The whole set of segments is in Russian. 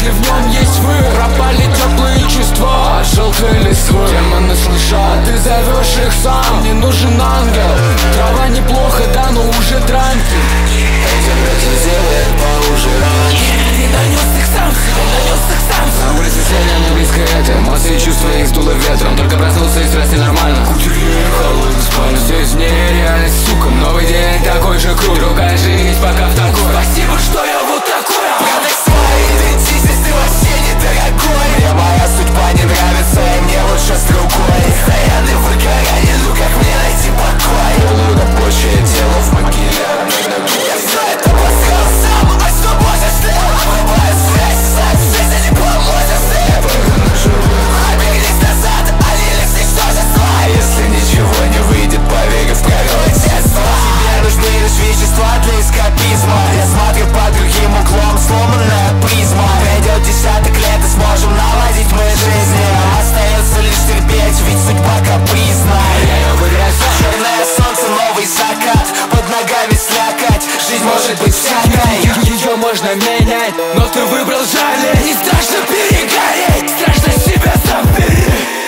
если в нем есть вы. Пропали теплые чувства от желтой листвы. Демоны слышат, ты зовешь их сам. Не нужен ангел. Трава неплохо, да, но уже дранки. Этим сделает поуже ранки. Ты нанес их сам себе, нанес их сам. На улице снега, мне близко это. Эмоции, чувства, их сдуло ветром. Только проснулся и страсти нормально. Уехал из спальни. Все из нереальность, сука. Новый день такой же крут. Другая жизнь, пока в такой. Спасибо, что я вот такой. Продай свой идентичность, ты вообще недорогой. Мне моя судьба не нравится, и мне лучше с другой. Постоянный выгорание, ну как мне найти покой? Полу на почве, тело в могиле. Я все это построил сам, а что можешь ты? Обрываю связь, жизнь не поможешь ты. Обернись назад, они лишь ничтожество. Если ничего не выйдет, поверь в пророчество. Тебе нужны лишь вещества для эскапизма. Я смотрю под другим углом, сломанная призма. Пройдет десяток лет и сможем наладить мы жизни. Остается лишь терпеть, ведь судьба капризна. Я ее выгрызу. Черное солнце, новый закат, под ногами слякоть. Жизнь может быть всякой. Ее можно менять, но ты выбрал жалеть. Не страшно перегореть, страшно себя запереть.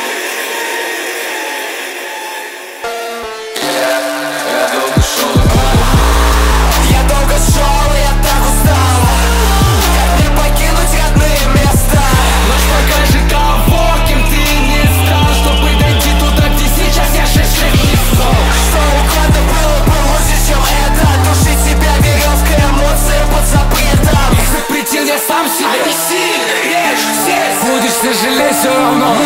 Я долго шел, и я так устал. Как мне покинуть родные места? Ночь покажет того, кем ты не стал, чтобы дойти туда, где сейчас я шишек не стал. Что угодно было бы лучше, чем это. Душить себя веревкой, эмоции под запретом. Их запретил я сам себе. Неси, режь, здесь будешь сожалеть все равно.